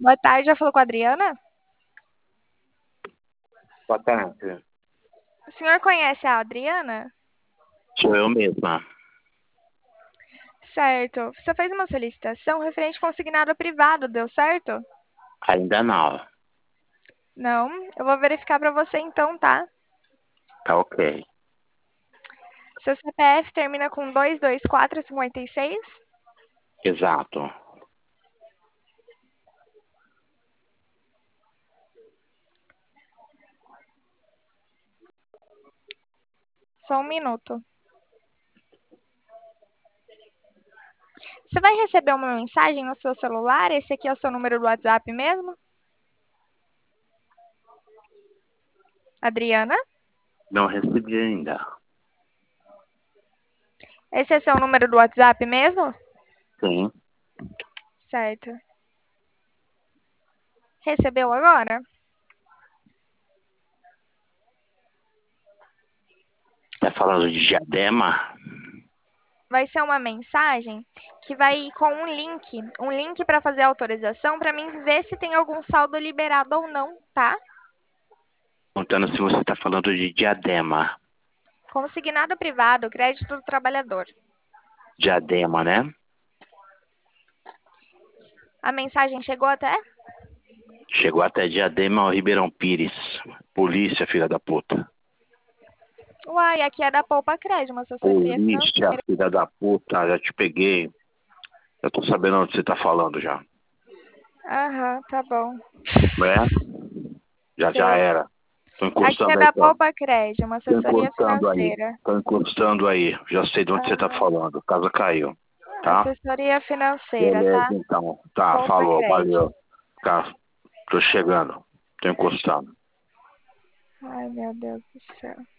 Boa tarde, já falou com a Adriana? Boa tarde. O senhor conhece a Adriana? Sou eu mesma. Certo. Você fez uma solicitação referente consignado privado, deu certo? Ainda não. Não? Eu vou verificar para você então, tá? Tá ok. Seu CPF termina com 22456? Exato. Só um minuto. Você vai receber uma mensagem no seu celular? Esse aqui é o seu número do WhatsApp mesmo? Adriana? Não recebi ainda. Esse é seu número do WhatsApp mesmo? Sim. Certo. Recebeu agora? Tá falando de Diadema? Vai ser uma mensagem que vai com um link para fazer a autorização para mim ver se tem algum saldo liberado ou não, tá? Perguntando se você tá falando de Diadema. Consignado privado, crédito do trabalhador. Diadema, né? A mensagem chegou até? Chegou até Diadema ao Ribeirão Pires. Polícia, filha da puta. Uai, aqui é da Poupa Crédito, uma assessoria Polícia, financeira. filha da puta. Já te peguei. Eu tô sabendo onde você tá falando já. Aham, tá bom. É? Já Sei. era. Tô Aqui é encostando aí, da ó. Poupa Crédito, uma Tô assessoria encostando aí. financeira. Tô encostando aí. Já sei de onde você tá Aham. falando. A casa caiu. Tá? Assessoria financeira, Beleza, tá? então. Tá, Poupa falou. Crédito. Valeu. Tá, tô chegando. Tô encostando. Ai, meu Deus do céu.